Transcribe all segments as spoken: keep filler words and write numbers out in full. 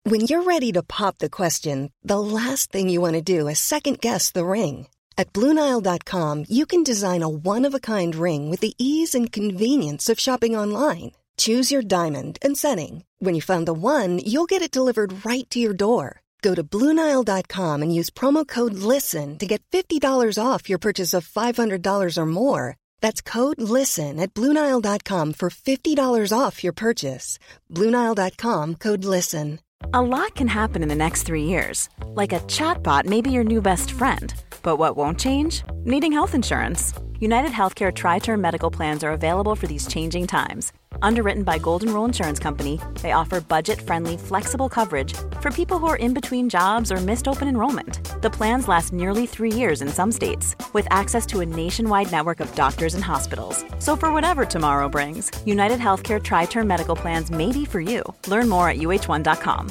When you're ready to pop the question, the last thing you want to do is second-guess the ring. At Blue Nile dot com, you can design a one-of-a-kind ring with the ease and convenience of shopping online. Choose your diamond and setting. When you find the one, you'll get it delivered right to your door. Go to Blue Nile dot com and use promo code LISTEN to get fifty dollars off your purchase of five hundred dollars or more. That's code LISTEN at Blue Nile dot com for fifty dollars off your purchase. Blue Nile dot com, code LISTEN. A lot can happen in the next three years. Like a chatbot may be your new best friend. But what won't change? Needing health insurance. United Healthcare Tri-Term Medical Plans are available for these changing times. Underwritten by Golden Rule Insurance Company, they offer budget-friendly, flexible coverage for people who are in between jobs or missed open enrollment. The plans last nearly three years in some states, with access to a nationwide network of doctors and hospitals. So for whatever tomorrow brings, United Healthcare Tri-Term Medical Plans may be for you. Learn more at U H one dot com.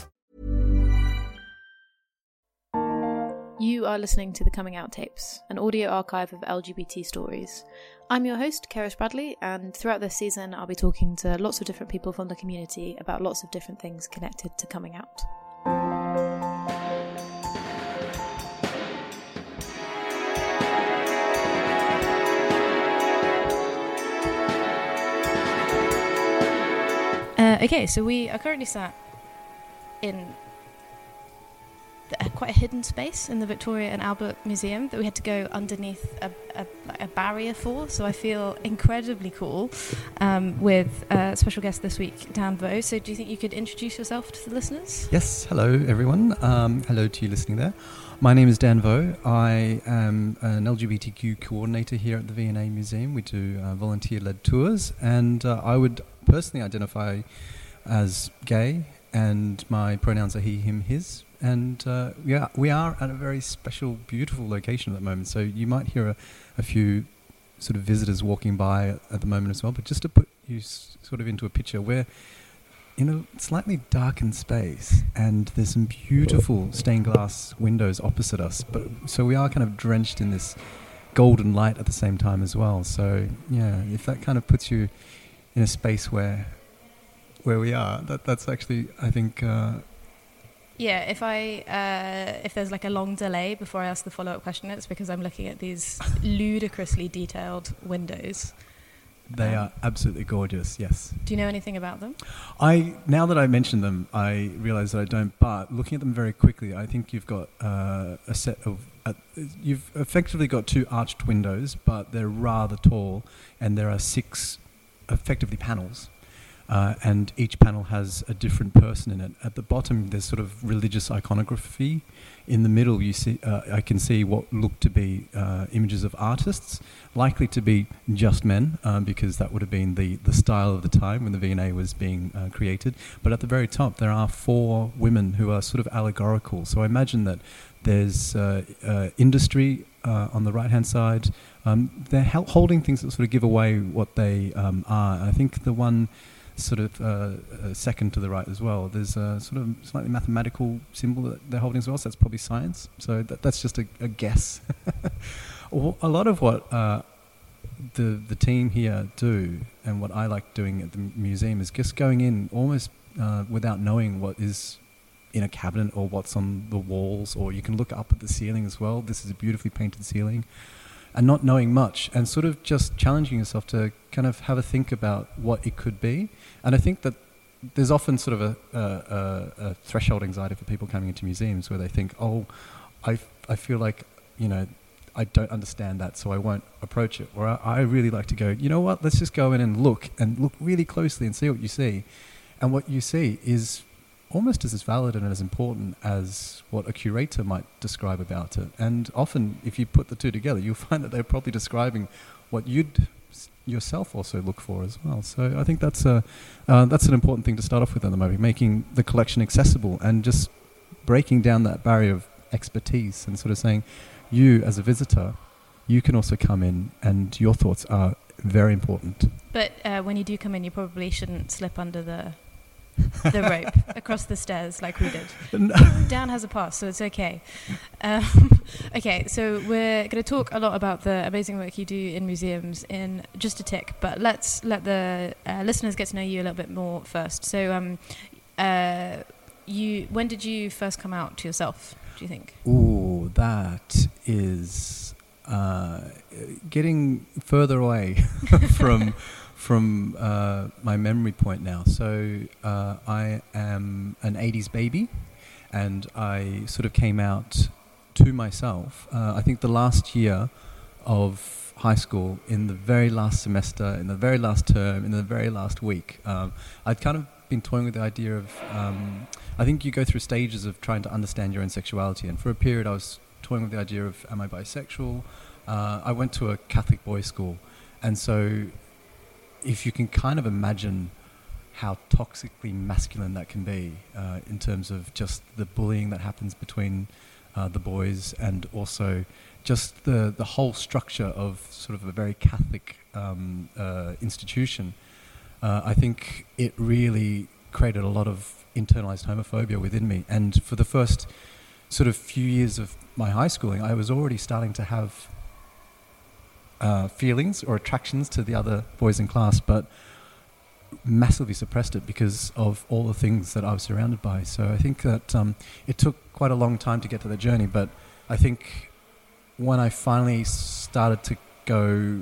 You are listening to the Coming Out Tapes, an audio archive of L G B T stories. I'm your host, Keris Bradley, and throughout this season I'll be talking to lots of different people from the community about lots of different things connected to coming out. Uh, okay, so we are currently sat in quite a hidden space in the Victoria and Albert Museum that we had to go underneath a, a, a barrier for, so I feel incredibly cool um, with a special guest this week, Dan Vo. So do you think you could introduce yourself to the listeners? Yes, hello everyone. Um, hello to you listening there. My name is Dan Vo. I am an L G B T Q coordinator here at the V and A Museum. We do uh, volunteer-led tours, and uh, I would personally identify as gay, and my pronouns are he, him, his. And uh, we, are, we are at a very special, beautiful location at the moment. So you might hear a, a few sort of visitors walking by at, at the moment as well. But just to put you s- sort of into a picture, we're in a slightly darkened space, and there's some beautiful stained glass windows opposite us. But so we are kind of drenched in this golden light at the same time as well. So yeah, if that kind of puts you in a space where where we are, that that's actually, I think. Uh, Yeah, if I uh, if there's like a long delay before I ask the follow-up question, it's because I'm looking at these ludicrously detailed windows. They um, are absolutely gorgeous, yes. Do you know anything about them? I now that I mention them, I realise that I don't, but looking at them very quickly, I think you've got uh, a set of... Uh, you've effectively got two arched windows, but they're rather tall, and there are six, effectively, panels. Uh, and each panel has a different person in it. At the bottom, there's sort of religious iconography. In the middle, you see, uh, I can see what look to be uh, images of artists, likely to be just men, um, because that would have been the, the style of the time when the V and A was being uh, created. But at the very top, there are four women who are sort of allegorical. So I imagine that there's uh, uh, industry uh, on the right-hand side. Um, they're hel- holding things that sort of give away what they um, are. I think the one... sort of uh, uh, second to the right as well, there's a sort of slightly mathematical symbol that they're holding as well, so that's probably science. So that, that's just a, a guess. A lot of what uh, the the team here do, and what I like doing at the museum, is just going in almost uh, without knowing what is in a cabinet or what's on the walls, or you can look up at the ceiling as well. This is a beautifully painted ceiling. And not knowing much, and sort of just challenging yourself to kind of have a think about what it could be. And I think that there's often sort of a, a, a threshold anxiety for people coming into museums, where they think, oh, I, I feel like, you know, I don't understand that, so I won't approach it. Or I, I really like to go, you know what, let's just go in and look, and look really closely and see what you see. And what you see is almost as valid and as important as what a curator might describe about it. And often, if you put the two together, you'll find that they're probably describing what you'd yourself also look for as well. So I think that's a uh, that's an important thing to start off with at the moment, making the collection accessible and just breaking down that barrier of expertise and sort of saying, you as a visitor, you can also come in and your thoughts are very important. But uh, when you do come in, you probably shouldn't slip under the the rope across the stairs like we did. Dan has a pass, so it's okay. Um, okay, so we're going to talk a lot about the amazing work you do in museums in just a tick, but let's let the uh, listeners get to know you a little bit more first. So um, uh, you when did you first come out to yourself, do you think? Ooh, that is uh, getting further away from from uh, my memory point now. So uh, I am an eighties baby, and I sort of came out to myself. Uh, I think the last year of high school, in the very last semester, in the very last term, in the very last week, um, I'd kind of been toying with the idea of, um, I think you go through stages of trying to understand your own sexuality, and for a period I was toying with the idea of, am I bisexual? Uh, I went to a Catholic boys' school, and so if you can kind of imagine how toxically masculine that can be uh, in terms of just the bullying that happens between uh, the boys, and also just the, the whole structure of sort of a very Catholic um, uh, institution, uh, I think it really created a lot of internalized homophobia within me. And for the first sort of few years of my high schooling, I was already starting to have uh, feelings or attractions to the other boys in class, but massively suppressed it because of all the things that I was surrounded by. So I think that um, it took quite a long time to get to the journey, but I think when I finally started to go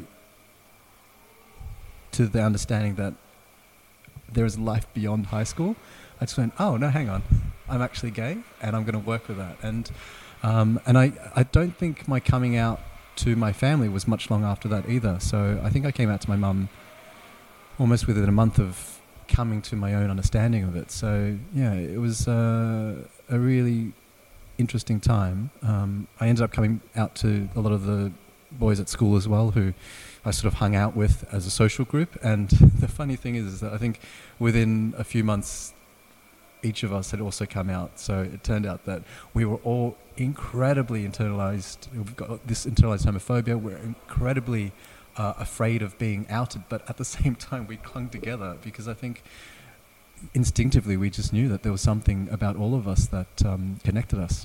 to the understanding that there is life beyond high school, I just went, oh, no, hang on. I'm actually gay, and I'm going to work with that. And um, and I, I don't think my coming out to my family was much long after that either. So I think I came out to my mum almost within a month of coming to my own understanding of it. So, yeah, it was uh, a really interesting time. Um, I ended up coming out to a lot of the boys at school as well, who I sort of hung out with as a social group. And the funny thing is, is that I think within a few months, each of us had also come out. So it turned out that we were all incredibly internalized. We've got this internalized homophobia. We're incredibly uh, afraid of being outed, but at the same time, we clung together because I think instinctively we just knew that there was something about all of us that um, connected us.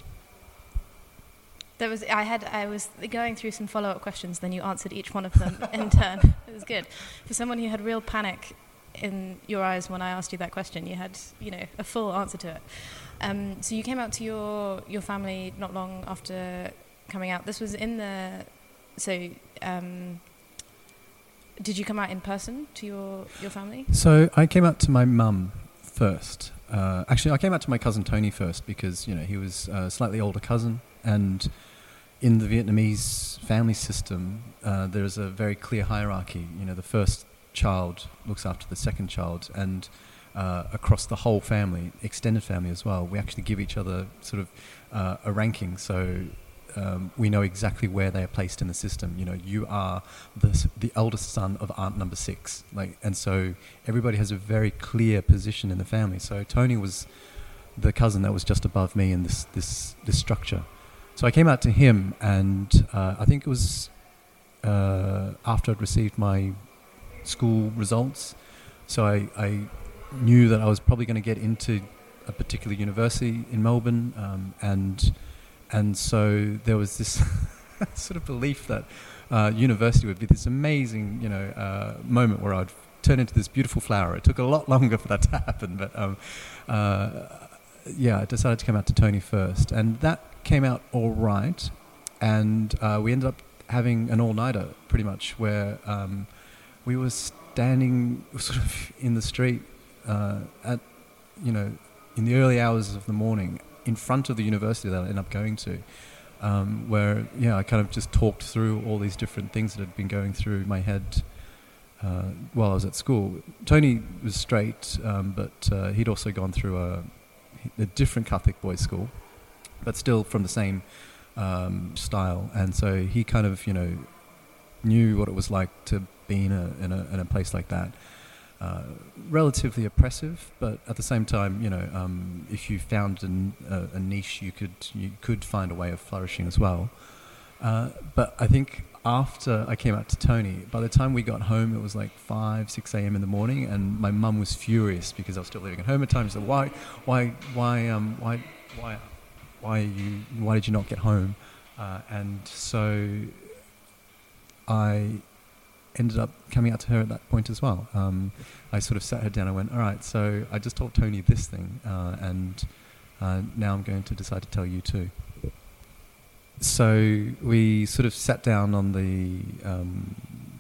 There was I had I was going through some follow-up questions, then you answered each one of them in turn. It was good. For someone who had real panic in your eyes when I asked you that question, you had, you know, a full answer to it. Um, so you came out to your your family not long after coming out. This was in the so um, did you come out in person to your, your family? So I came out to my mum first. Uh, actually, I came out to my cousin Tony first because, you know, he was a slightly older cousin, and in the Vietnamese family system, uh, there's a very clear hierarchy. You know, the first child looks after the second child, and uh, across the whole family, extended family as well, we actually give each other sort of uh, a ranking. So um, we know exactly where they are placed in the system. You know, you are the the eldest son of aunt number six, like, and so everybody has a very clear position in the family. So Tony was the cousin that was just above me in this this this structure. So I came out to him, and uh, I think it was uh, after I'd received my school results. So I, I knew that I was probably going to get into a particular university in Melbourne, um, and and so there was this sort of belief that uh, university would be this amazing, you know, uh, moment where I'd turn into this beautiful flower. It took a lot longer for that to happen, but um, uh, yeah, I decided to come out to Tony first, and that came out all right, and uh, we ended up having an all-nighter pretty much, where um, we were standing sort of in the street uh, at, you know, in the early hours of the morning in front of the university that I ended up going to, um, where, yeah, I kind of just talked through all these different things that had been going through my head uh, while I was at school. Tony was straight, um, but uh, he'd also gone through a, a different Catholic boys' school, but still from the same um, style. And so he kind of, you know, knew what it was like to be in a, in a, in a place like that. Uh, relatively oppressive, but at the same time, you know, um, if you found an, a, a niche, you could you could find a way of flourishing as well. Uh, but I think after I came out to Tony, by the time we got home, it was like five, six a.m. in the morning, and my mum was furious because I was still living at home at times. She said, "Why, why, why, um, why, why, why you? Why did you not get home?" Uh, and so I ended up coming out to her at that point as well. Um, I sort of sat her down and went, all right, so I just told Tony this thing, uh, and uh, now I'm going to decide to tell you too. So we sort of sat down on the um,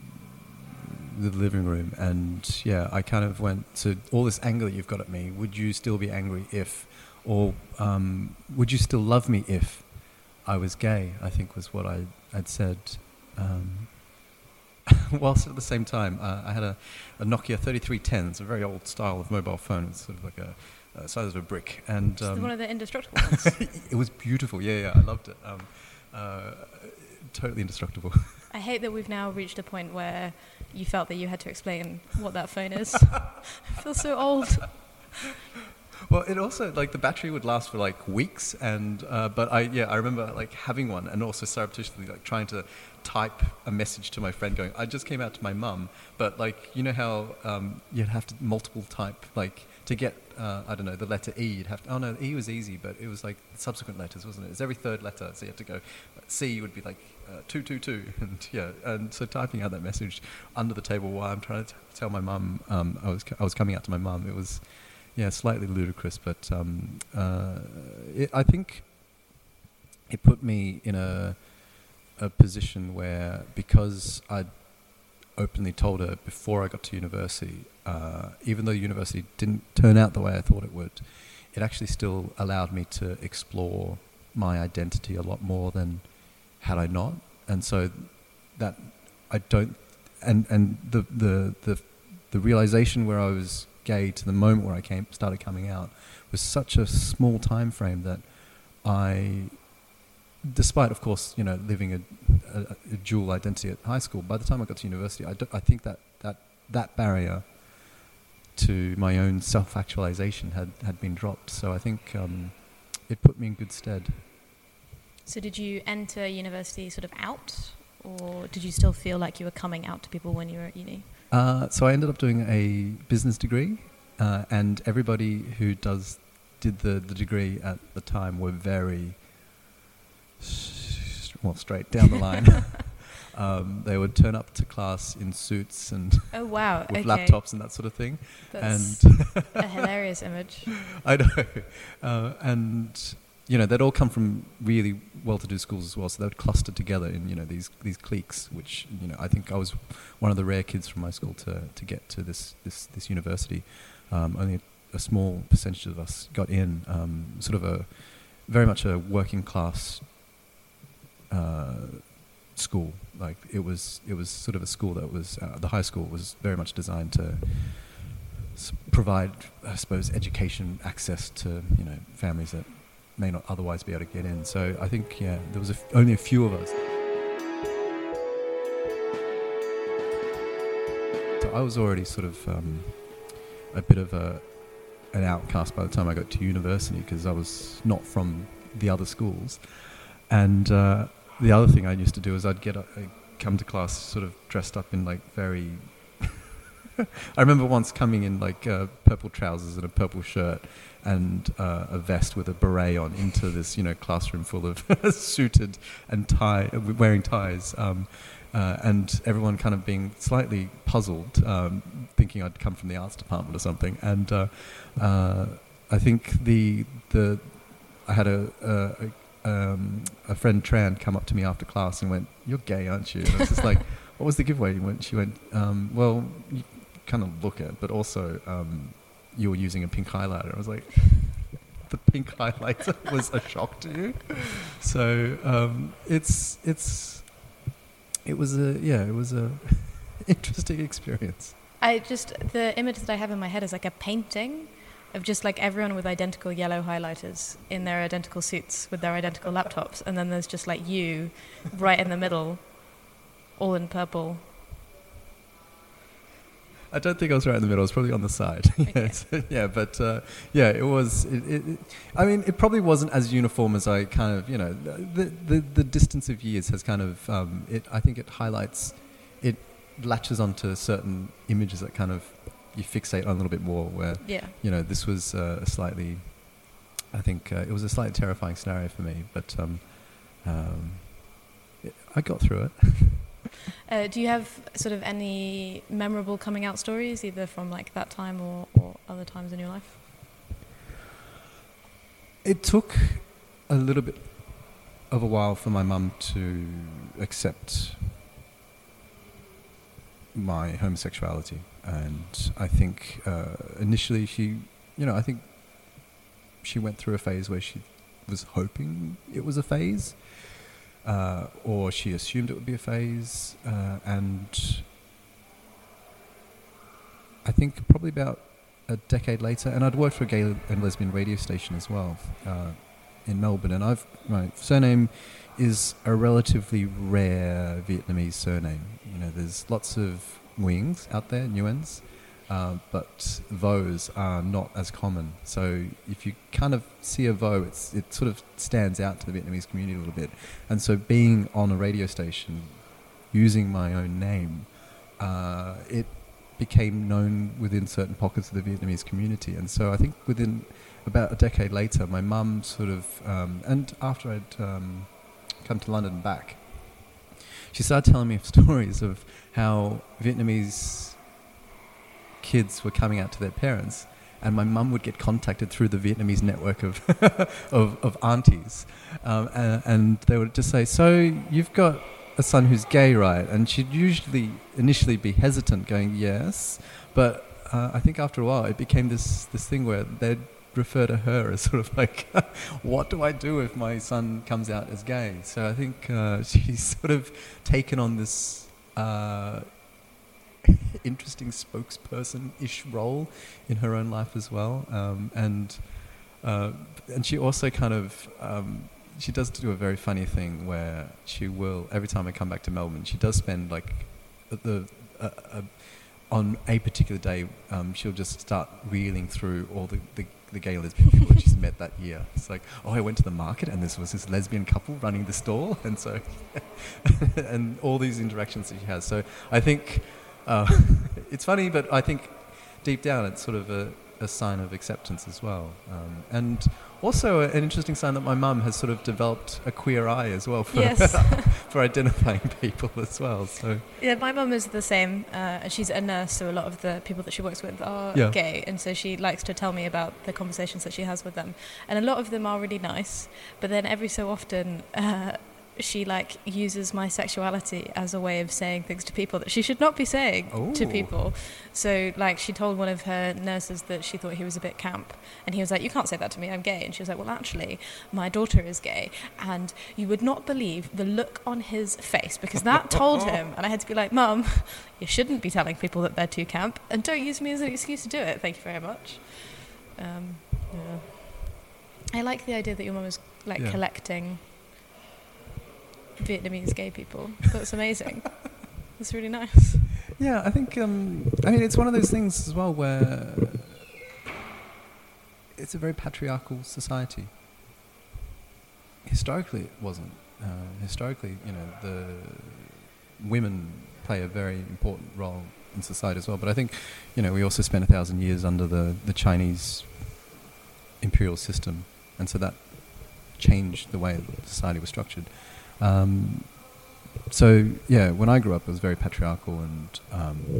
the living room, and yeah, I kind of went to all this anger that you've got at me. Would you still be angry if, or um, would you still love me if I was gay? I think was what I I'd said. Um, whilst at the same time, uh, I had a, a Nokia thirty-three ten. It's a very old style of mobile phone. It's sort of like a uh, size of a brick, and um, one of the indestructible ones. It was beautiful. Yeah, yeah, I loved it. Um, uh, totally indestructible. I hate that we've now reached a point where you felt that you had to explain what that phone is. I feel so old. Well, it also, like, the battery would last for, like, weeks, and, uh, but I, yeah, I remember, like, having one, and also surreptitiously, like, trying to type a message to my friend going, I just came out to my mum, but, like, you know how um, you'd have to multiple type, like, to get, uh, I don't know, the letter E, you'd have to, oh no, E was easy, but it was, like, subsequent letters, wasn't it? It's every third letter, so you have to go, C would be, like, uh, two two two, and, yeah, and so typing out that message under the table while I'm trying to t- tell my mum um, I was I was coming out to my mum, it was... Yeah, slightly ludicrous, but um, uh, it, I think it put me in a a position where, because I'd openly told her before I got to university, uh, even though university didn't turn out the way I thought it would, it actually still allowed me to explore my identity a lot more than had I not. And so that I don't, and and the the the, the realization where I was gay to the moment where I came started coming out was such a small time frame that I, despite of course you know living a, a, a dual identity at high school, by the time I got to university, I, do, I think that, that that barrier to my own self-actualization had, had been dropped. So I think um, it put me in good stead. So did you enter university sort of out, or did you still feel like you were coming out to people when you were at uni? Uh, so I ended up doing a business degree, uh, and everybody who does did the, the degree at the time were very, well, straight down the line. um, they would turn up to class in suits and oh wow, with okay. laptops and that sort of thing. That's and a hilarious image. I know, uh, and you know they'd all come from really well-to-do schools as well, so they would cluster together in you know these these cliques, which you know I think I was one of the rare kids from my school to to get to this this this university. Um, only a, a small percentage of us got in. Um, sort of a very much a working class uh, school. Like it was it was sort of a school that was uh, the high school was very much designed to s- provide, I suppose, education access to you know families that may not otherwise be able to get in. So I think, yeah, there was a f- only a few of us. So I was already sort of um, a bit of a an outcast by the time I got to university, because I was not from the other schools. And uh, the other thing I used to do is I'd get up, I'd come to class sort of dressed up in like very... I remember once coming in like uh, purple trousers and a purple shirt and uh, a vest with a beret on into this, you know, classroom full of suited and tie, wearing ties, um, uh, and everyone kind of being slightly puzzled, um, thinking I'd come from the arts department or something. And uh, uh, I think the the I had a a, a, um, a friend Tran come up to me after class and went, "You're gay, aren't you?" And I was just like, "What was the giveaway?" She went, she went um, "Well, you kind of look it, but also." Um, you were using a pink highlighter. I was like, the pink highlighter was a shock to you. So um, it's it's it was a yeah it was a interesting experience. I just the image that I have in my head is like a painting of just like everyone with identical yellow highlighters in their identical suits with their identical laptops, and then there's just like you right in the middle, all in purple. I don't think I was right in the middle. I was probably on the side. Okay. Yes. Yeah, but uh, yeah, it was. It, it, it, I mean, it probably wasn't as uniform as I kind of, you know, the the, the distance of years has kind of. Um, it. I think it highlights, it latches onto certain images that kind of you fixate on a little bit more. Where Yeah. you know, this was uh, a slightly. I think uh, it was a slightly terrifying scenario for me, but um, um, it, I got through it. Uh, do you have sort of any memorable coming out stories, either from like that time or, or other times in your life? It took a little bit of a while for my mum to accept my homosexuality, and I think uh, initially she, you know, I think she went through a phase where she was hoping it was a phase, uh, or she assumed it would be a phase, uh, and I think probably about a decade later, and I'd worked for a gay and lesbian radio station as well uh, in Melbourne, and I've my surname is a relatively rare Vietnamese surname. You know, there's lots of Nguyen's out there, Nguyen's, uh, but Vos are not as common. So if you kind of see a Vo, it's, it sort of stands out to the Vietnamese community a little bit. And so being on a radio station, using my own name, uh, it became known within certain pockets of the Vietnamese community. And so I think within about a decade later, my mum sort of, um, and after I'd um, come to London and back, she started telling me stories of how Vietnamese kids were coming out to their parents, and my mum would get contacted through the Vietnamese network of of, of aunties, um, and, and they would just say, "So you've got a son who's gay, right?" And she'd usually initially be hesitant, going, "Yes," but uh, I think after a while it became this this thing where they'd refer to her as sort of like, what do I do if my son comes out as gay? So I think uh, she's sort of taken on this uh, interesting spokesperson-ish role in her own life as well. Um, and uh, and she also kind of, um, she does do a very funny thing where she will, every time I come back to Melbourne, she does spend like the, uh, uh, on a particular day, um, she'll just start reeling through all the, the the gay lesbian people that she's met that year. It's like, oh, I went to the market and this was this lesbian couple running the stall, and so and all these interactions that she has. So I think uh, it's funny, but I think deep down it's sort of a, a sign of acceptance as well, um, and also an interesting sign that my mum has sort of developed a queer eye as well for yes. for identifying people as well. So yeah, my mum is the same, uh, and she's a nurse, so a lot of the people that she works with are yeah. gay, and so she likes to tell me about the conversations that she has with them, and a lot of them are really nice, but then every so often uh, she like uses my sexuality as a way of saying things to people that she should not be saying Ooh. to people. So like she told one of her nurses that she thought he was a bit camp, and he was like, "You can't say that to me, I'm gay." And she was like, "Well, actually my daughter is gay, and you would not believe the look on his face," because that told him. And I had to be like, "Mum, you shouldn't be telling people that they're too camp, and don't use me as an excuse to do it. Thank you very much." Um, yeah. I like the idea that your mum is like yeah. collecting Vietnamese gay people. That's amazing. That's really nice. Yeah, I think, um, I mean, it's one of those things as well where it's a very patriarchal society. Historically, it wasn't. Uh, historically, you know, the women play a very important role in society as well. But I think, you know, we also spent a thousand years under the, the Chinese imperial system, and so that changed the way society was structured. Um, so yeah, when I grew up, it was very patriarchal, and um,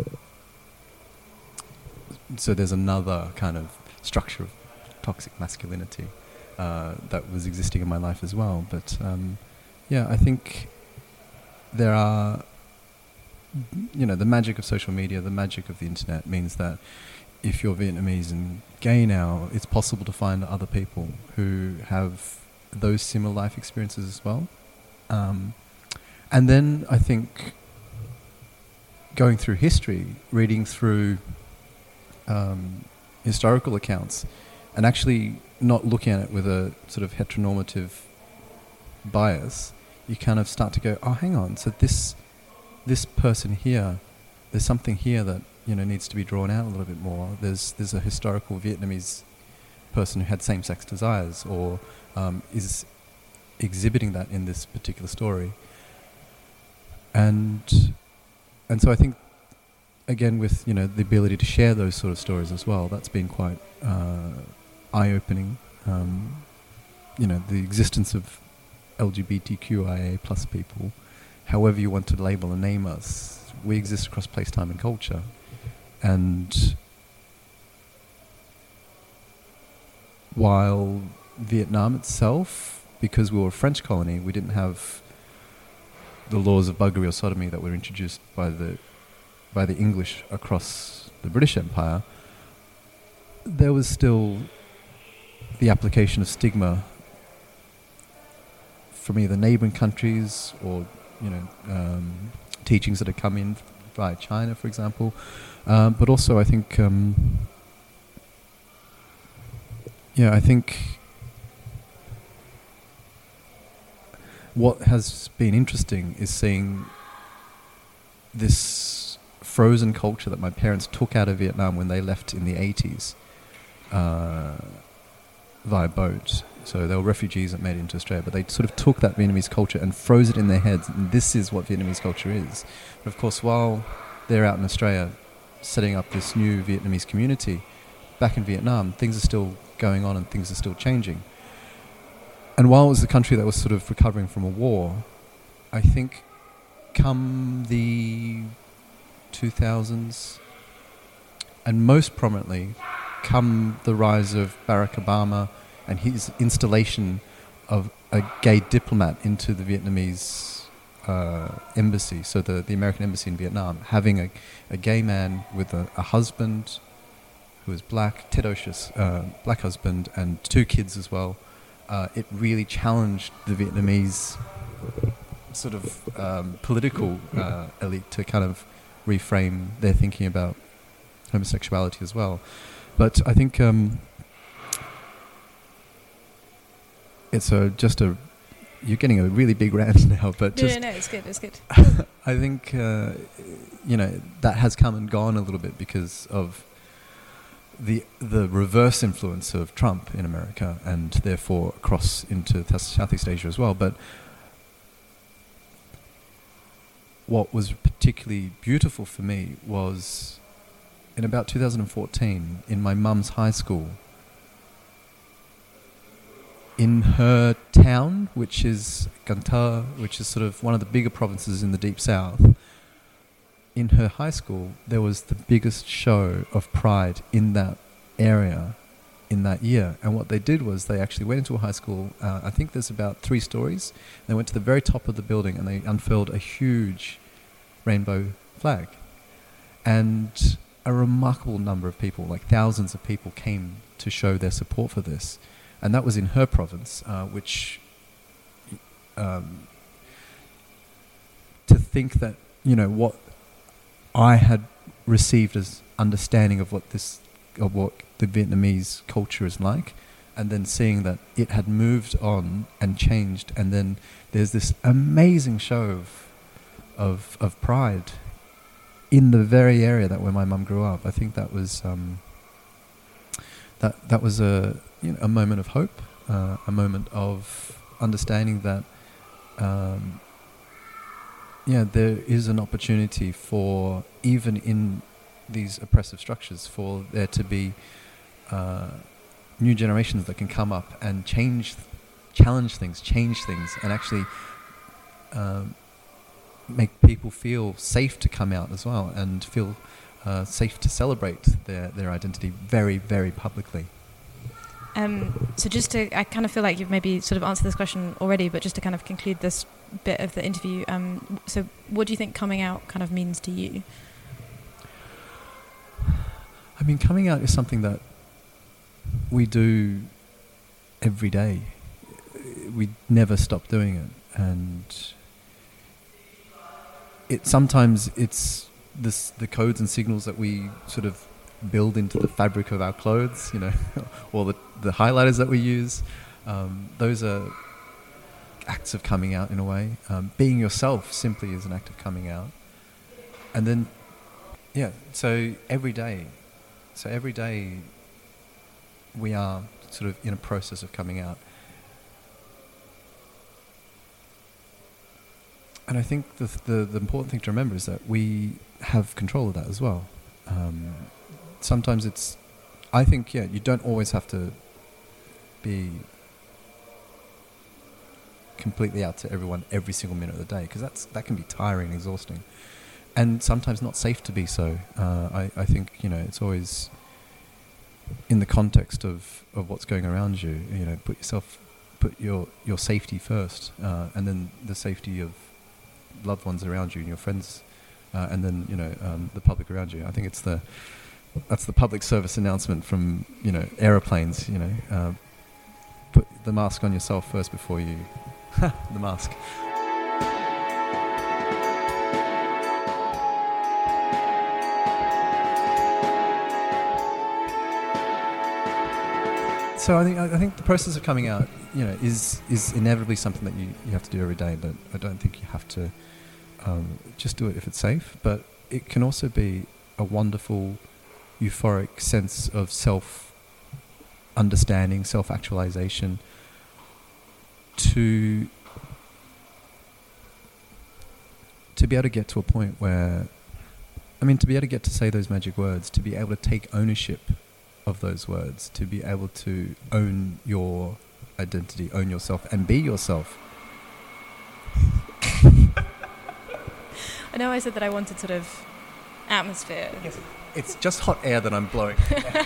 so there's another kind of structure of toxic masculinity uh, that was existing in my life as well. But um, yeah, I think there are, you know, the magic of social media, the magic of the internet means that if you're Vietnamese and gay now, it's possible to find other people who have those similar life experiences as well. Um, and then I think going through history, reading through um, historical accounts, and actually not looking at it with a sort of heteronormative bias, you kind of start to go, oh, hang on, so this this person here, there's something here that, you know, needs to be drawn out a little bit more. There's there's a historical Vietnamese person who had same-sex desires, or um, is exhibiting that in this particular story. And and so I think, again, with, you know, the ability to share those sort of stories as well, that's been quite uh, eye-opening. Um, you know, the existence of L G B T Q I A plus people, however you want to label and name us, we exist across place, time and culture. And while Vietnam itself, because we were a French colony, we didn't have the laws of buggery or sodomy that were introduced by the by the English across the British Empire. There was still the application of stigma from either neighbouring countries or, you know, um, teachings that had come in via China, for example. Um, but also, I think, um, yeah, I think what has been interesting is seeing this frozen culture that my parents took out of Vietnam when they left in the eighties uh, via boat. So they were refugees that made it into Australia, but they sort of took that Vietnamese culture and froze it in their heads, and this is what Vietnamese culture is. But of course, while they're out in Australia setting up this new Vietnamese community, back in Vietnam, things are still going on and things are still changing. And while it was a country that was sort of recovering from a war, I think come the two thousands, and most prominently come the rise of Barack Obama and his installation of a gay diplomat into the Vietnamese uh, embassy, so the, the American embassy in Vietnam, having a, a gay man with a, a husband who was black, Theodosius, uh, black husband, and two kids as well. Uh, it really challenged the Vietnamese sort of um, political uh, elite to kind of reframe their thinking about homosexuality as well. But I think um, it's a, just a, you're getting a really big rant now, but just... No, no, no, it's good, it's good. I think, uh, you know, that has come and gone a little bit because of the the reverse influence of Trump in America and therefore across into th- Southeast Asia as well. But what was particularly beautiful for me was in about two thousand fourteen, in my mum's high school, in her town, which is Can Tho, which is sort of one of the bigger provinces in the Deep South, in her high school, there was the biggest show of Pride in that area in that year. And what they did was they actually went into a high school, uh, I think there's about three stories, they went to the very top of the building and they unfurled a huge rainbow flag. And a remarkable number of people, like thousands of people, came to show their support for this. And that was in her province, uh, which um, to think that, you know, what I had received as understanding of what this, of what the Vietnamese culture is like, and then seeing that it had moved on and changed, and then there's this amazing show of of, of pride in the very area that where my mum grew up. I think that was um, that that was a you know a moment of hope, uh, a moment of understanding that. Um, Yeah, there is an opportunity for, even in these oppressive structures, for there to be uh, new generations that can come up and change, challenge things, change things, and actually um, make people feel safe to come out as well, and feel uh, safe to celebrate their, their identity very, very publicly. Um, so just to, I kind of feel like you've maybe sort of answered this question already, but just to kind of conclude this bit of the interview, um, so what do you think coming out kind of means to you? I mean, coming out is something that we do every day. We never stop doing it, and it sometimes it's this, the codes and signals that we sort of build into the fabric of our clothes, you know, or the, the highlighters that we use. Um, those are acts of coming out in a way. Um, being yourself simply is an act of coming out. And then, yeah, so every day, so every day we are sort of in a process of coming out. And I think the, the, the important thing to remember is that we have control of that as well. Um, sometimes it's, I think, yeah, you don't always have to be completely out to everyone every single minute of the day, because that's that can be tiring and exhausting, and sometimes not safe to be so. Uh, I, I think, you know, it's always in the context of, of what's going around you. You know, put yourself, put your, your safety first, uh, and then the safety of loved ones around you and your friends, uh, and then, you know, um, the public around you. I think it's the, that's the public service announcement from, you know, aeroplanes, you know, uh, put the mask on yourself first before you, the mask. So I think I think the process of coming out, you know, is is inevitably something that you, you have to do every day. But I don't think you have to um, just do it if it's safe. But it can also be a wonderful, euphoric sense of self-understanding, self-actualization. To to be able to get to a point where, I mean, to be able to get to say those magic words, to be able to take ownership of those words, to be able to own your identity, own yourself, and be yourself. I know I said that I wanted sort of atmosphere. Yes. It's just hot air that I'm blowing.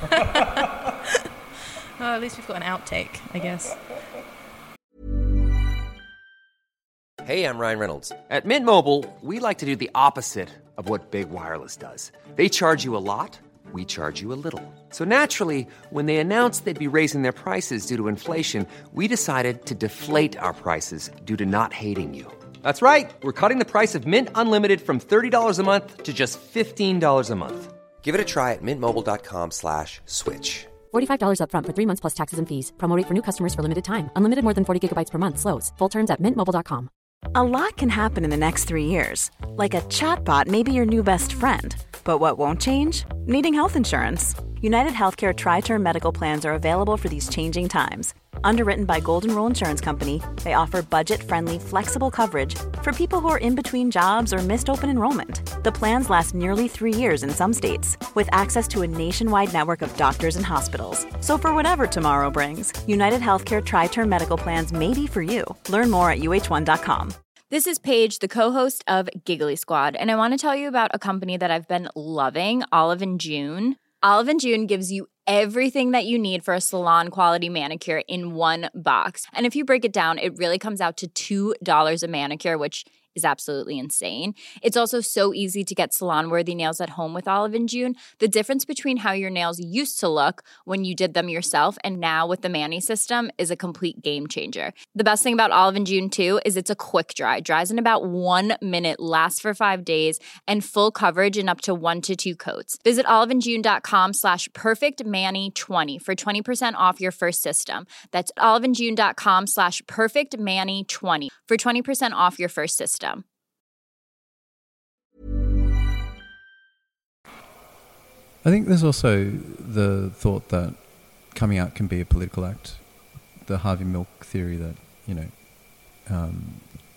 Oh, at least we've got an outtake, I guess. Hey, I'm Ryan Reynolds. At Mint Mobile, we like to do the opposite of what Big Wireless does. They charge you a lot. We charge you a little. So naturally, when they announced they'd be raising their prices due to inflation, we decided to deflate our prices due to not hating you. That's right. We're cutting the price of Mint Unlimited from thirty dollars a month to just fifteen dollars a month. Give it a try at mintmobile.com slash switch. forty-five dollars up front for three months plus taxes and fees. Promo rate for new customers for limited time. Unlimited more than forty gigabytes per month. Slows full terms at mint mobile dot com. A lot can happen in the next three years. Like a chatbot may be your new best friend. But what won't change? Needing health insurance. United Healthcare Tri-Term Medical Plans are available for these changing times. Underwritten by Golden Rule Insurance Company, they offer budget-friendly, flexible coverage for people who are in between jobs or missed open enrollment. The plans last nearly three years in some states, with access to a nationwide network of doctors and hospitals. So for whatever tomorrow brings, United Healthcare Tri-Term Medical Plans may be for you. Learn more at U H one dot com. This is Paige, the co-host of Giggly Squad, and I want to tell you about a company that I've been loving, Olive and June. Olive and June gives you everything that you need for a salon-quality manicure in one box. And if you break it down, it really comes out to two dollars a manicure, which is absolutely insane. It's also so easy to get salon-worthy nails at home with Olive and June. The difference between how your nails used to look when you did them yourself and now with the Mani system is a complete game changer. The best thing about Olive and June, too, is it's a quick dry. Dries in about one minute, lasts for five days, and full coverage in up to one to two coats. Visit oliveandjune.com slash perfectmani20 for twenty percent off your first system. That's oliveandjune.com slash perfectmani20 for twenty percent off your first system. I think there's also the thought that coming out can be a political act. The Harvey Milk theory that, you know, um,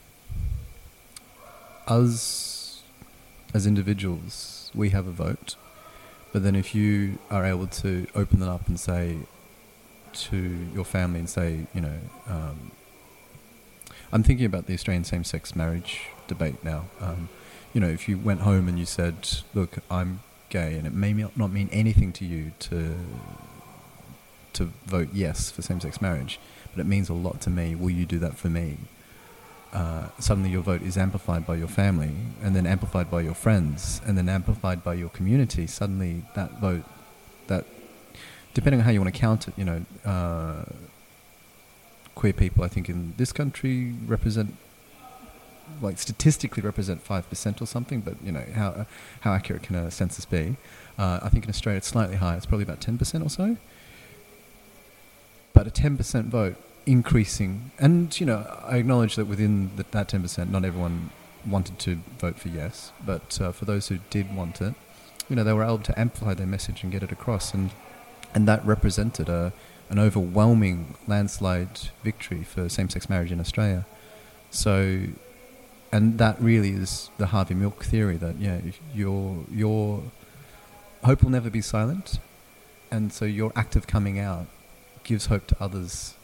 us as individuals, we have a vote. But then if you are able to open it up and say to your family and say, you know, um, I'm thinking about the Australian same-sex marriage debate now. Um, you know, if you went home and you said, look, I'm gay, and it may not mean anything to you to to vote yes for same-sex marriage, but it means a lot to me. Will you do that for me? Uh, suddenly your vote is amplified by your family, and then amplified by your friends, and then amplified by your community. Suddenly that vote, that, depending on how you want to count it, you know, uh, queer people, I think, in this country represent, like, statistically represent five percent or something, but, you know, how how accurate can a census be? Uh, I think in Australia it's slightly higher. It's probably about ten percent or so. But a ten percent vote increasing, and, you know, I acknowledge that within the, that ten percent, not everyone wanted to vote for yes, but uh, for those who did want it, you know, they were able to amplify their message and get it across, and and that represented a an overwhelming landslide victory for same-sex marriage in Australia. So, and that really is the Harvey Milk theory that, yeah, if your your hope will never be silent, and so your act of coming out gives hope to others.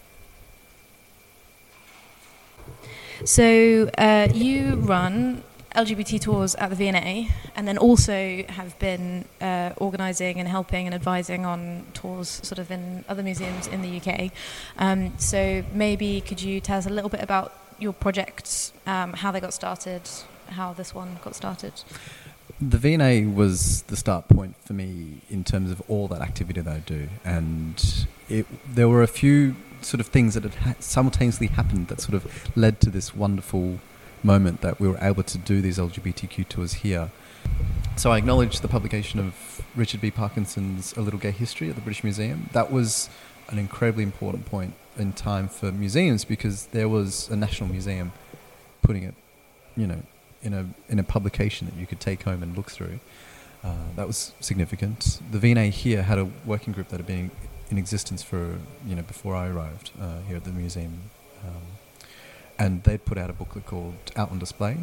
So uh, you run L G B T tours at the V and A, and then also have been uh, organising and helping and advising on tours sort of in other museums in the U K. Um, so maybe could you tell us a little bit about your projects, um, how they got started, how this one got started? The V and A was the start point for me in terms of all that activity that I do, and it, there were a few sort of things that had ha- simultaneously happened that sort of led to this wonderful moment that we were able to do these L G B T Q tours here. So I acknowledge the publication of Richard B. Parkinson's A Little Gay History at the British Museum. That was an incredibly important point in time for museums, because there was a national museum putting it, you know, in a in a publication that you could take home and look through. Uh, that was significant. The V and A here had a working group that had been in existence for, you know, before I arrived uh, here at the museum. Um, and they'd put out a booklet called Out on Display.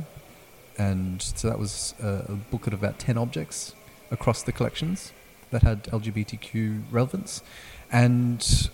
And so that was a, a booklet of about ten objects across the collections that had L G B T Q relevance. And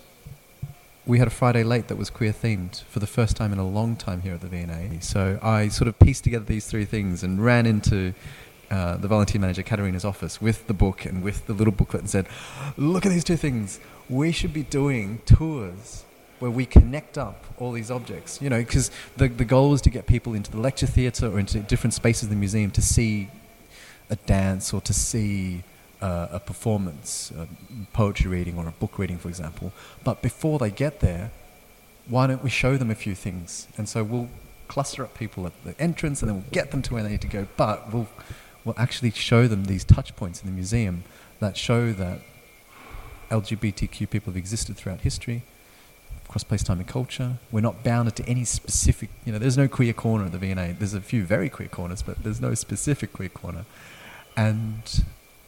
we had a Friday Late that was queer themed for the first time in a long time here at the V and A. So I sort of pieced together these three things and ran into uh, the volunteer manager, Katerina's office, with the book and with the little booklet and said, look at these two things. We should be doing tours where we connect up all these objects, you know, because the, the goal was to get people into the lecture theatre or into different spaces in the museum to see a dance or to see uh, a performance, a poetry reading or a book reading, for example. But before they get there, why don't we show them a few things? And so we'll cluster up people at the entrance and then we'll get them to where they need to go, but we'll, we'll actually show them these touch points in the museum that show that L G B T Q people have existed throughout history, across place, time and culture. We're not bounded to any specific, you know, there's no queer corner at the V and A. There's a few very queer corners, but there's no specific queer corner. And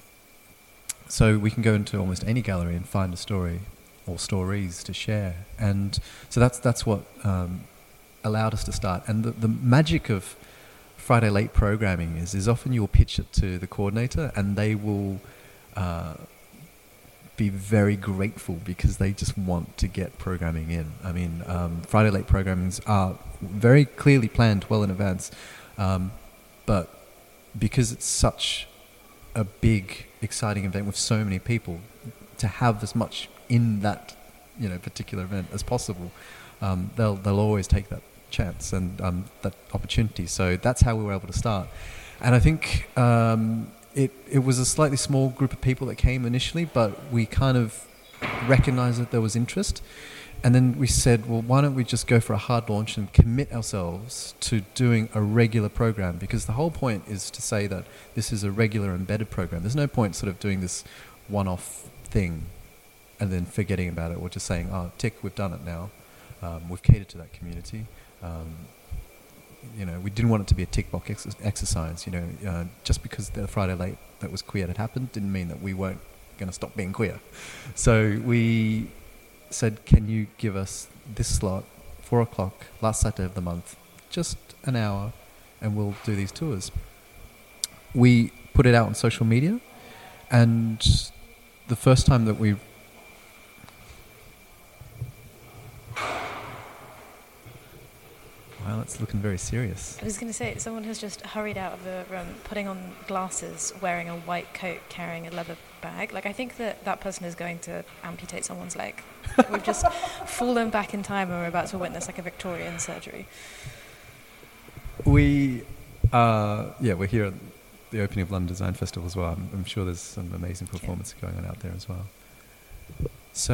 so we can go into almost any gallery and find a story or stories to share. And so that's that's what um, allowed us to start. And the, the magic of Friday Late programming is, is often you'll pitch it to the coordinator and they will uh, be very grateful because they just want to get programming in. I mean, um, Friday Late programmings are very clearly planned well in advance, um, but because it's such a big, exciting event with so many people, to have as much in that, you know, particular event as possible, um, they'll they'll always take that chance and um, that opportunity. So that's how we were able to start. And I think um, It it was a slightly small group of people that came initially, but we kind of recognized that there was interest. And then we said, well, why don't we just go for a hard launch and commit ourselves to doing a regular program? Because the whole point is to say that this is a regular embedded program. There's no point sort of doing this one-off thing and then forgetting about it, or just saying, oh, tick, we've done it now. Um, we've catered to that community. Um, You know, we didn't want it to be a tick box ex- exercise. You know, uh, just because the Friday Late that was queer had happened didn't mean that we weren't going to stop being queer. So we said, can you give us this slot, four o'clock, last Saturday of the month, just an hour, and we'll do these tours. We put it out on social media, and the first time that we Wow, it's looking very serious. I was going to say, someone has just hurried out of the room, putting on glasses, wearing a white coat, carrying a leather bag. Like, I think that that person is going to amputate someone's leg. We've just fallen back in time and we're about to witness, like, a Victorian surgery. We, uh, yeah, we're here at the opening of London Design Festival as well. I'm, I'm sure there's some amazing performances yeah. going on out there as well. So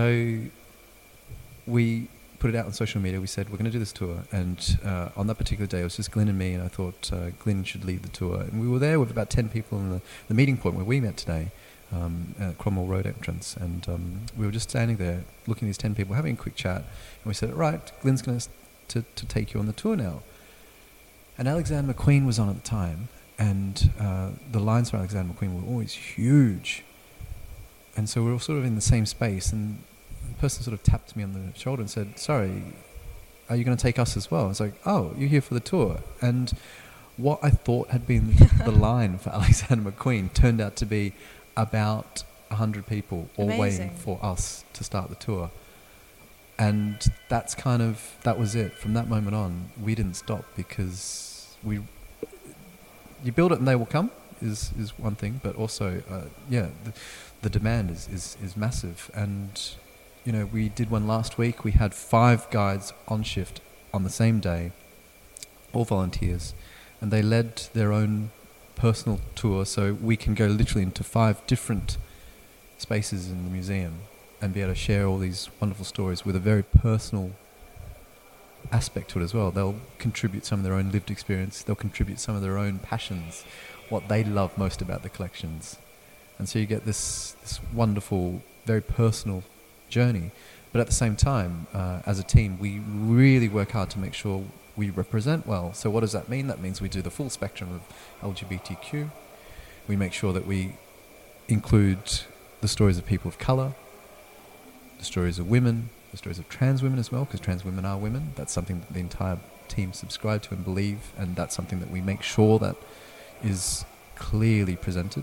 we put it out on social media. We said, we're going to do this tour. And uh, on that particular day, it was just Glyn and me, and I thought uh, Glyn should lead the tour. And we were there with about ten people in the, the meeting point where we met today, um, at Cromwell Road entrance. And um, we were just standing there, looking at these ten people, having a quick chat. And we said, right, Glyn's going to to take you on the tour now. And Alexander McQueen was on at the time. And uh, the lines for Alexander McQueen were always huge. And so we were sort of in the same space. And the person sort of tapped me on the shoulder and said, sorry, are you going to take us as well? I was like, oh, you're here for the tour. And what I thought had been the line for Alexander McQueen turned out to be about one hundred people all Amazing. waiting for us to start the tour. And that's kind of, that was it. From that moment on, we didn't stop because we, you build it and they will come is is one thing, but also uh, yeah, the, the demand is, is is massive. And you know, we did one last week. We had five guides on shift on the same day, all volunteers, and they led their own personal tour, so we can go literally into five different spaces in the museum and be able to share all these wonderful stories with a very personal aspect to it as well. They'll contribute some of their own lived experience, they'll contribute some of their own passions, what they love most about the collections. And so you get this, this wonderful, very personal journey. But at the same time, uh, as a team, we really work hard to make sure we represent well. So what does that mean? That means we do the full spectrum of L G B T Q. We make sure that we include the stories of people of colour, the stories of women, the stories of trans women as well, because trans women are women. That's something that the entire team subscribe to and believe, and that's something that we make sure that is clearly presented.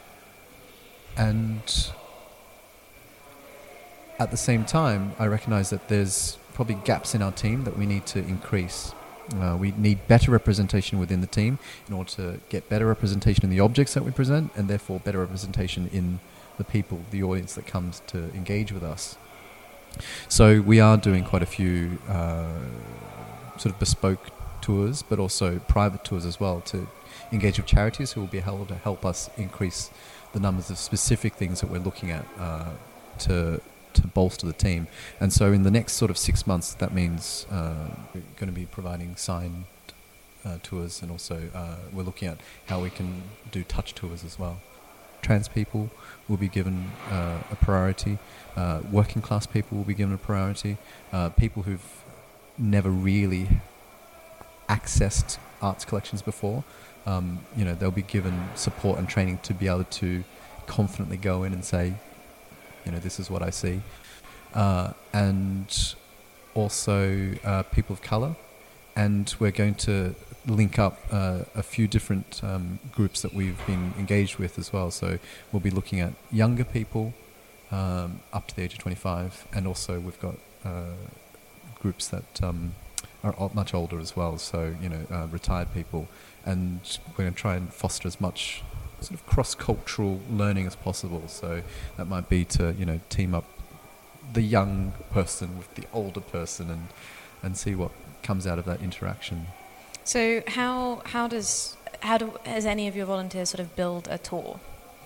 And at the same time, I recognise that there's probably gaps in our team that we need to increase. Uh, we need better representation within the team in order to get better representation in the objects that we present, and therefore better representation in the people, the audience that comes to engage with us. So we are doing quite a few uh, sort of bespoke tours, but also private tours as well, to engage with charities who will be able to help us increase the numbers of specific things that we're looking at uh, to to bolster the team. And so in the next sort of six months, that means uh, we're going to be providing signed uh, tours, and also uh, we're looking at how we can do touch tours as well. Trans people will be given uh, a priority, uh, working class people will be given a priority, uh, people who've never really accessed arts collections before, um, you know, they'll be given support and training to be able to confidently go in and say, you know, this is what I see. Uh, and also uh, people of colour. And we're going to link up uh, a few different um, groups that we've been engaged with as well. So we'll be looking at younger people um, up to the age of twenty-five. And also we've got uh, groups that um, are o- much older as well. So, you know, uh, retired people. And we're going to try and foster as much sort of cross-cultural learning as possible. So that might be to, you know, team up the young person with the older person and and see what comes out of that interaction. So how how does how do has any of your volunteers sort of build a tour?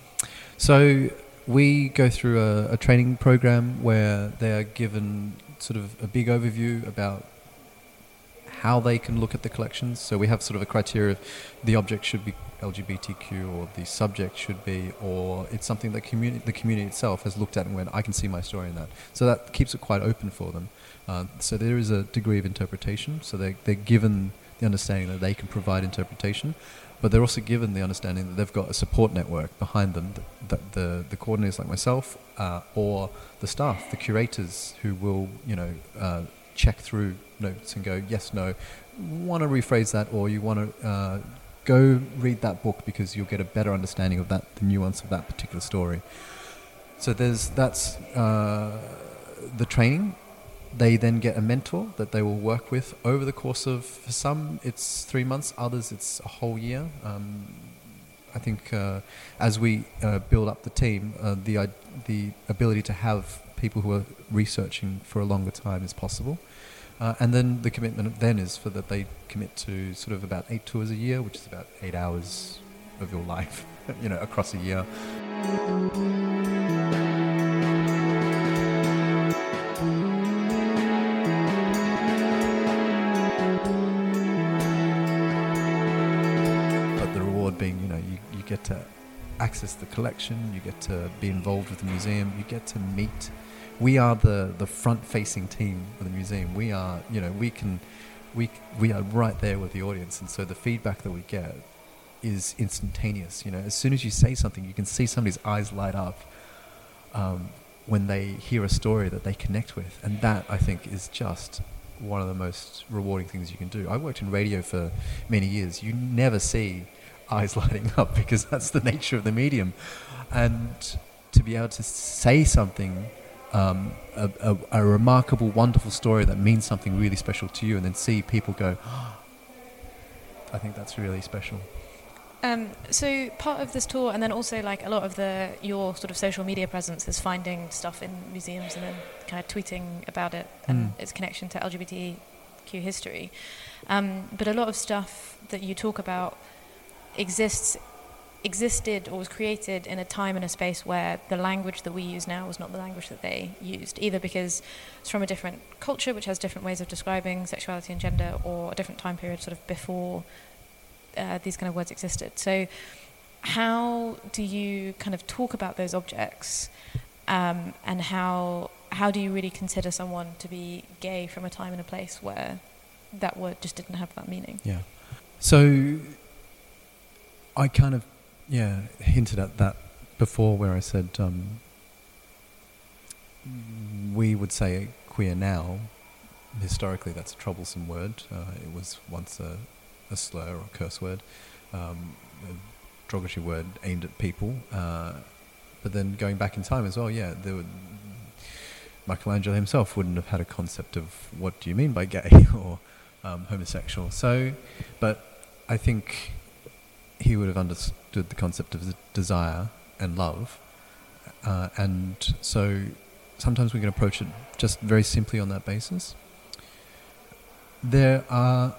So we go through a, a training program where they are given sort of a big overview about how they can look at the collections. So we have sort of a criteria of the object should be L G B T Q, or the subject should be, or it's something that communi- the community itself has looked at and went, I can see my story in that. So that keeps it quite open for them. Uh, so there is a degree of interpretation. So they, they're given the understanding that they can provide interpretation, but they're also given the understanding that they've got a support network behind them, that, that the, the coordinators like myself uh, or the staff, the curators who will, you know, uh, check through notes and go, yes, no, want to rephrase that, or you want to uh, go read that book because you'll get a better understanding of that, the nuance of that particular story. So there's that's uh, the training. They then get a mentor that they will work with over the course of, for some it's three months, others it's a whole year. Um, I think uh, as we uh, build up the team, uh, the uh, the ability to have people who are researching for a longer time is possible. Uh, and then the commitment then is for that they commit to sort of about eight tours a year, which is about eight hours of your life, you know, across a year. But the reward being, you know, you, you get to access the collection, you get to be involved with the museum, you get to meet. We are the, the front-facing team of the museum. We are, you know, we can, we we are right there with the audience, and so the feedback that we get is instantaneous. You know, as soon as you say something, you can see somebody's eyes light up um, when they hear a story that they connect with, and that I think is just one of the most rewarding things you can do. I worked in radio for many years. You never see eyes lighting up because that's the nature of the medium, and to be able to say something. Um, a, a, a remarkable, wonderful story that means something really special to you, and then see people go, oh, I think that's really special. Um, so part of this tour, and then also like a lot of the your sort of social media presence is finding stuff in museums and then kind of tweeting about it and Mm. its connection to L G B T Q history. Um, but a lot of stuff that you talk about exists, existed or was created in a time and a space where the language that we use now was not the language that they used, either because it's from a different culture which has different ways of describing sexuality and gender, or a different time period sort of before uh, these kind of words existed. So how do you kind of talk about those objects, um, and how how do you really consider someone to be gay from a time and a place where that word just didn't have that meaning? Yeah. So I kind of, yeah, hinted at that before, where I said um, we would say queer now. Historically, that's a troublesome word. Uh, it was once a, a slur or a curse word, um, a derogatory word aimed at people. Uh, but then going back in time as well, yeah, there were, Michelangelo himself wouldn't have had a concept of what do you mean by gay or um, homosexual. So, but I think he would have understood the concept of desire and love. Uh, and so sometimes we can approach it just very simply on that basis. There are...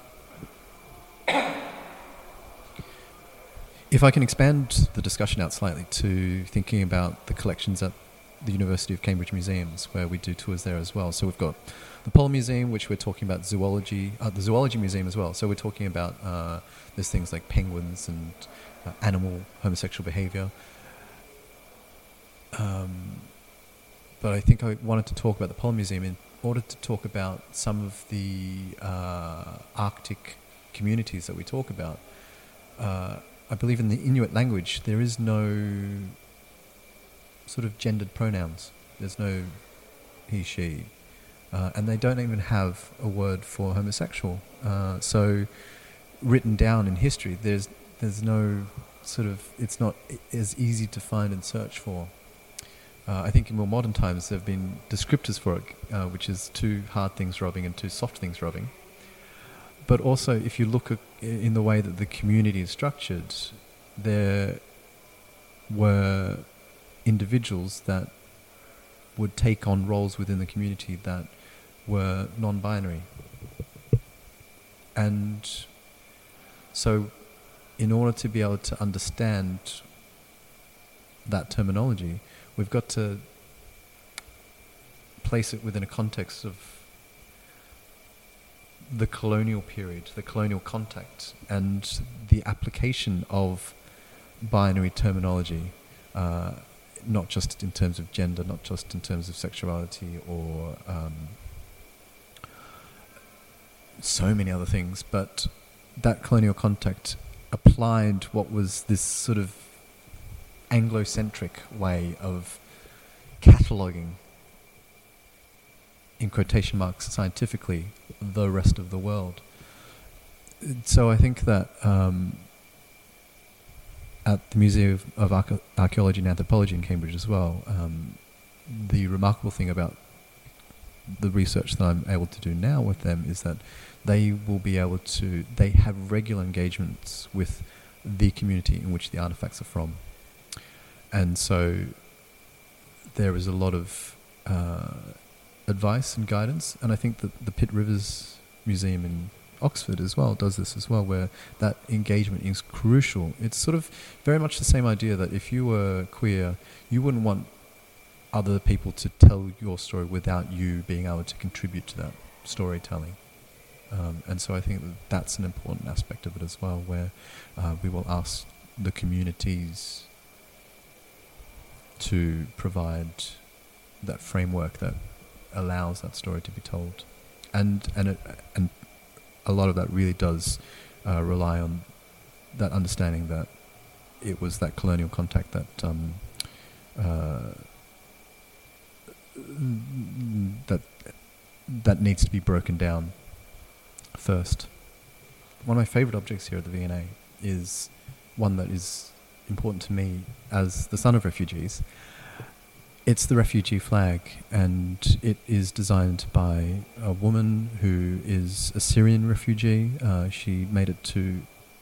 If I can expand the discussion out slightly to thinking about the collections at the University of Cambridge Museums, where we do tours there as well. So we've got the Polar Museum, which we're talking about zoology, uh, the Zoology Museum as well. So we're talking about, uh, there's things like penguins and uh, animal homosexual behaviour. Um, but I think I wanted to talk about the Polar Museum in order to talk about some of the uh, Arctic communities that we talk about. Uh, I believe in the Inuit language, there is no sort of gendered pronouns. There's no he, she. Uh, and they don't even have a word for homosexual. Uh, so written down in history, there's there's no sort of, it's not I- as easy to find and search for. Uh, I think in more modern times there have been descriptors for it, uh, which is two hard things rubbing and two soft things rubbing. But also, if you look at in the way that the community is structured, there were individuals that would take on roles within the community that were non-binary. And so in order to be able to understand that terminology, we've got to place it within a context of the colonial period, the colonial contact, and the application of binary terminology, uh, not just in terms of gender, not just in terms of sexuality or um, so many other things, but that colonial contact applied what was this sort of Anglo-centric way of cataloguing, in quotation marks, scientifically, the rest of the world. So I think that um, at the Museum of Arche- Archaeology and Anthropology in Cambridge as well, um, the remarkable thing about the research that I'm able to do now with them is that they will be able to, they have regular engagements with the community in which the artifacts are from. And so there is a lot of uh, advice and guidance, and I think that the Pitt Rivers Museum in Oxford as well does this as well, where that engagement is crucial. It's sort of very much the same idea that if you were queer, you wouldn't want other people to tell your story without you being able to contribute to that storytelling. Um, and so I think that that's an important aspect of it as well, where uh, we will ask the communities to provide that framework that allows that story to be told. And and it, and a lot of that really does uh, rely on that understanding that it was that colonial contact that um, uh, that that needs to be broken down first. One of my favourite objects here at the V N A is one that is important to me as the son of refugees. It's the refugee flag, and it is designed by a woman who is a Syrian refugee. Uh, she made it to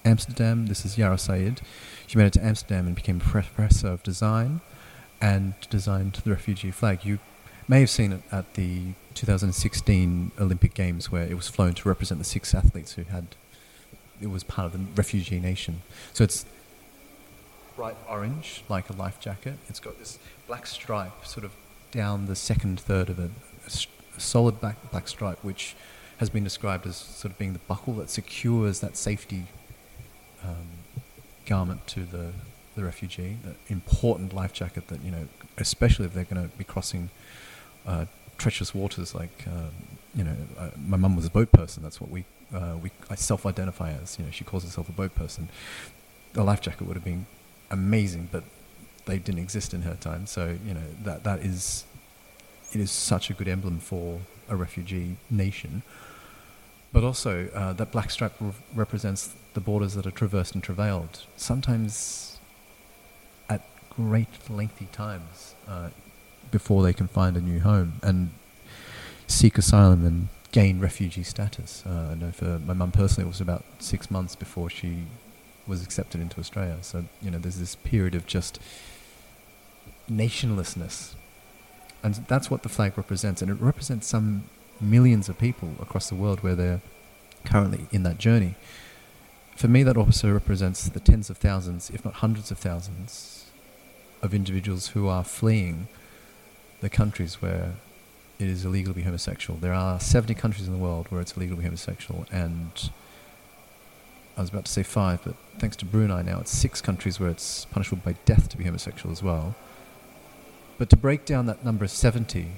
Amsterdam. This is Yara Sayed. She made it to Amsterdam and became professor of design and designed the refugee flag. You may have seen it at the two thousand sixteen Olympic Games, where it was flown to represent the six athletes who had, it was part of the refugee nation. So it's bright orange, like a life jacket. It's got this black stripe sort of down the second third of it, a, st- a solid black, black stripe, which has been described as sort of being the buckle that secures that safety um, garment to the, the refugee, that important life jacket that, you know, especially if they're going to be crossing uh, treacherous waters, like, um, you know, uh, my mum was a boat person. That's what we, uh, we I self-identify as. You know, she calls herself a boat person. The life jacket would have been amazing, but they didn't exist in her time. So, you know, that that is, it is such a good emblem for a refugee nation. But also, uh, that black stripe re- represents the borders that are traversed and travailed, sometimes at great lengthy times uh, before they can find a new home and seek asylum and gain refugee status. Uh, I know for my mum personally, it was about six months before she was accepted into Australia. So, you know, there's this period of just nationlessness. And that's what the flag represents. And it represents some millions of people across the world where they're currently in that journey. For me, that also represents the tens of thousands, if not hundreds of thousands, of individuals who are fleeing the countries where it is illegal to be homosexual. There are seventy countries in the world where it's illegal to be homosexual, and I was about to say five, but thanks to Brunei now, it's six countries where it's punishable by death to be homosexual as well. But to break down that number of seventy,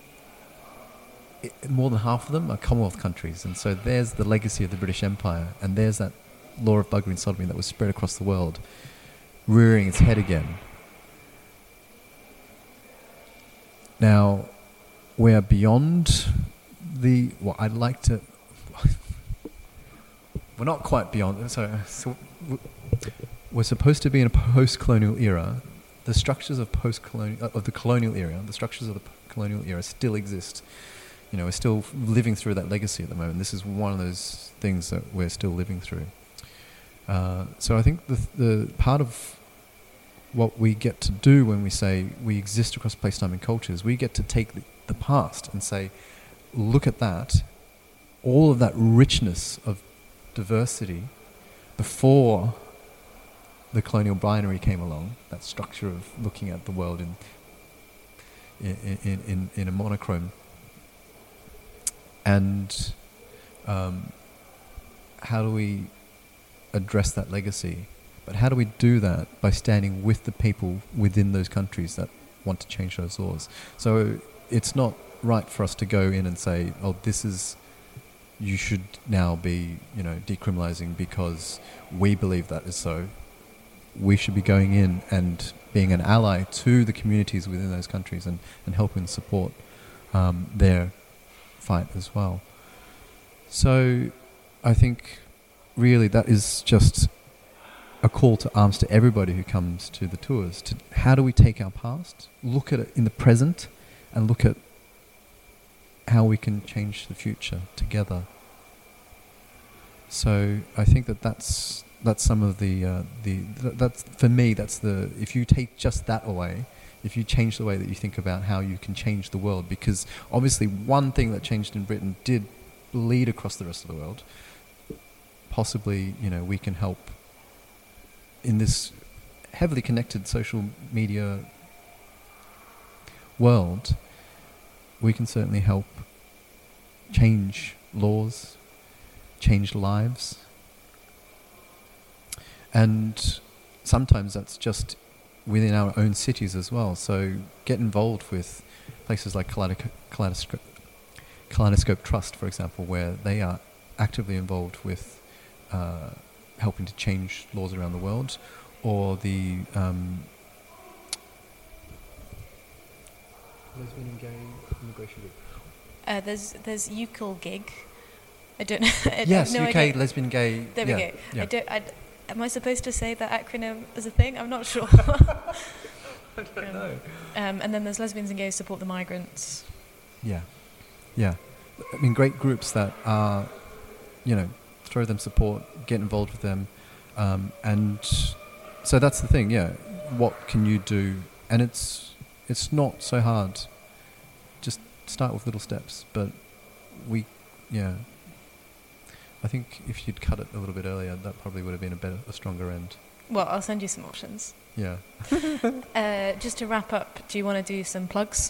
it, more than half of them are Commonwealth countries, and so there's the legacy of the British Empire, and there's that law of buggery and sodomy that was spread across the world, rearing its head again. Now, we're beyond the, well, I'd like to, we're not quite beyond, so, so we're supposed to be in a post-colonial era. The structures of post-colonial, of the colonial era, the structures of the colonial era still exist. You know, we're still living through that legacy at the moment. This is one of those things that we're still living through. Uh, so I think the the part of what we get to do when we say we exist across place, time and cultures, we get to take the, the past and say, look at that, all of that richness of diversity before the colonial binary came along, that structure of looking at the world in in in, in, in a monochrome. And um, how do we address that legacy? But how do we do that? By standing with the people within those countries that want to change those laws. So it's not right for us to go in and say, oh, this is, you should now be, you know, decriminalizing because we believe that is so. We should be going in and being an ally to the communities within those countries and, and helping support um, their fight as well. So I think really that is just a call to arms to everybody who comes to the tours. To how do we take our past, look at it in the present, and look at how we can change the future together. So I think that that's that's some of the uh, the th- that's for me. That's the if you take just that away, if you change the way that you think about how you can change the world, because obviously one thing that changed in Britain did bleed across the rest of the world. Possibly, you know, we can help in this heavily connected social media world. We can certainly help change laws, change lives. And sometimes that's just within our own cities as well. So get involved with places like Kaleido- Kaleidoscope, Kaleidoscope Trust, for example, where they are actively involved with uh, helping to change laws around the world, or the um, lesbian and gay immigration group. Uh, there's there's U K L gig. I don't know. I Yes, no U K idea. lesbian gay. There we yeah, go. Yeah. I don't. I, am I supposed to say that acronym as a thing? I'm not sure. I don't um, know. Um, and then there's lesbians and gays support the migrants. Yeah, yeah. I mean, great groups that are, you know, throw them support, get involved with them. Um, and so that's the thing, yeah. What can you do? And it's it's not so hard. Just start with little steps. But we, yeah. I think if you'd cut it a little bit earlier, that probably would have been a better, a stronger end. Well, I'll send you some options. Yeah. uh, just to wrap up, do you want to do some plugs?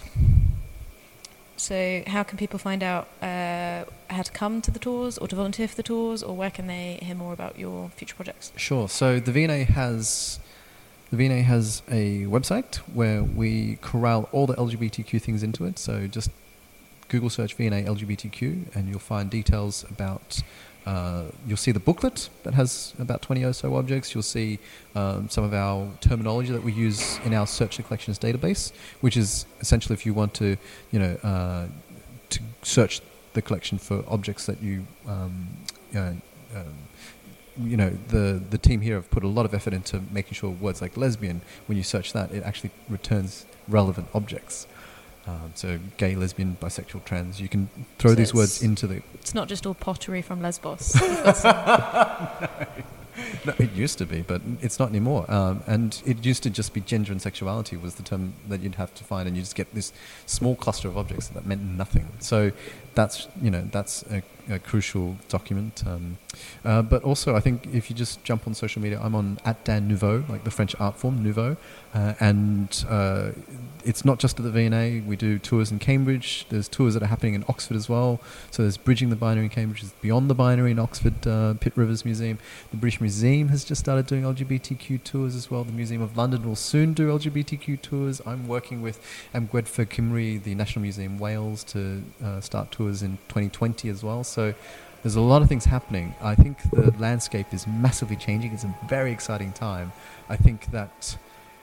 So how can people find out uh, how to come to the tours or to volunteer for the tours, or where can they hear more about your future projects? Sure. So the V N A has the V N A has a website where we corral all the L G B T Q things into it. So just Google search V N A L G B T Q and you'll find details about. Uh, you'll see the booklet that has about twenty or so objects. You'll see um, some of our terminology that we use in our search the collections database, which is essentially if you want to, you know, uh, to search the collection for objects that you, um, you know, um, you know, the the team here have put a lot of effort into making sure words like lesbian, when you search that, it actually returns relevant objects. Um, so gay, lesbian, bisexual, trans, you can throw so these words into the... It's not just all pottery from Lesbos. You've got some no, it used to be, but it's not anymore. Um, and it used to just be gender and sexuality was the term that you'd have to find, and you just get this small cluster of objects that meant nothing. So that's, you know, that's a, a crucial document. Um, uh, but also, I think if you just jump on social media, I'm on at Dan Nouveau, like the French art form, Nouveau. Uh, and uh, it's not just at the V N A. We do tours in Cambridge. There's tours that are happening in Oxford as well. So there's Bridging the Binary in Cambridge. There's Beyond the Binary in Oxford, uh, Pitt Rivers Museum. The British Museum has just started doing L G B T Q tours as well. The Museum of London will soon do L G B T Q tours. I'm working with Amgueddfa Cymru, the National Museum Wales, to uh, start tours in twenty twenty as well. So there's a lot of things happening. I think the landscape is massively changing. It's a very exciting time. I think that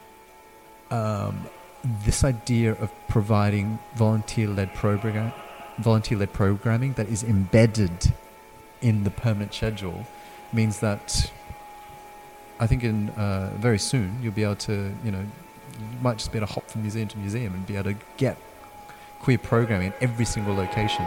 um, this idea of providing volunteer-led program, volunteer-led programming that is embedded in the permanent schedule means that I think in uh, very soon you'll be able to, you know, you might just be able to hop from museum to museum and be able to get queer programming in every single location.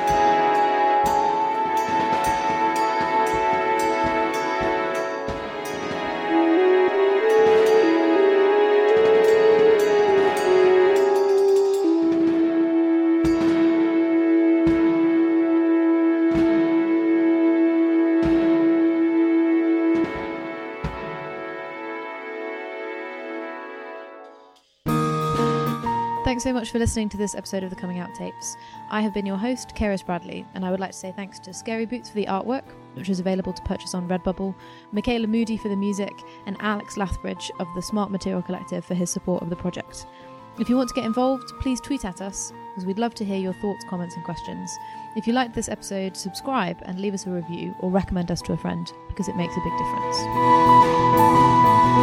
Thanks so much for listening to this episode of the Coming Out Tapes. I have been your host, Keris Bradley, and I would like to say thanks to Scary Boots for the artwork, which is available to purchase on Redbubble, Michaela Moody for the music, and Alex Lathbridge of the Smart Material Collective for his support of the project. If you want to get involved, please tweet at us, because we'd love to hear your thoughts, comments and questions. If you liked this episode, subscribe and leave us a review or recommend us to a friend, because it makes a big difference.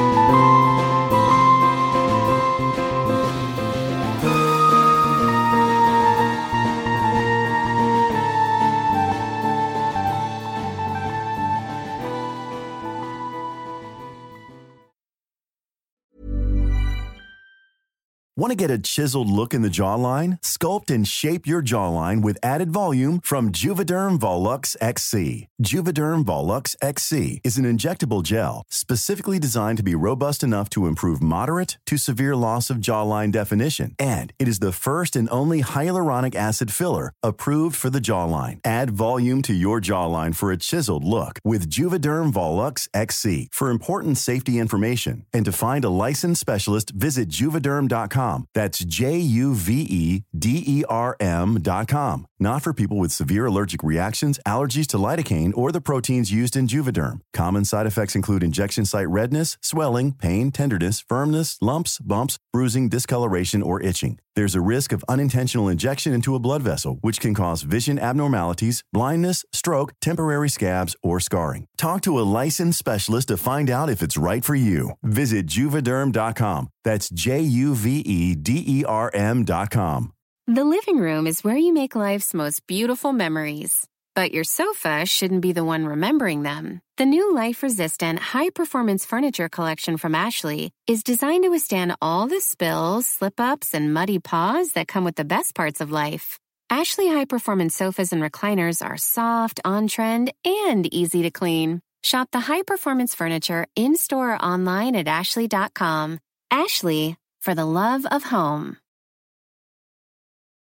Want to get a chiseled look in the jawline? Sculpt and shape your jawline with added volume from Juvederm Volux X C. Juvederm Volux X C is an injectable gel specifically designed to be robust enough to improve moderate to severe loss of jawline definition. And it is the first and only hyaluronic acid filler approved for the jawline. Add volume to your jawline for a chiseled look with Juvederm Volux X C. For important safety information and to find a licensed specialist, visit juvederm dot com. That's J U V E D E R M dot com. Not for people with severe allergic reactions, allergies to lidocaine, or the proteins used in Juvederm. Common side effects include injection site redness, swelling, pain, tenderness, firmness, lumps, bumps, bruising, discoloration, or itching. There's a risk of unintentional injection into a blood vessel, which can cause vision abnormalities, blindness, stroke, temporary scabs, or scarring. Talk to a licensed specialist to find out if it's right for you. Visit juvederm dot com. That's J U V E D E R M dot com. The living room is where you make life's most beautiful memories. But your sofa shouldn't be the one remembering them. The new life-resistant, high-performance furniture collection from Ashley is designed to withstand all the spills, slip-ups, and muddy paws that come with the best parts of life. Ashley high-performance sofas and recliners are soft, on-trend, and easy to clean. Shop the high-performance furniture in-store or online at ashley dot com. Ashley, for the love of home.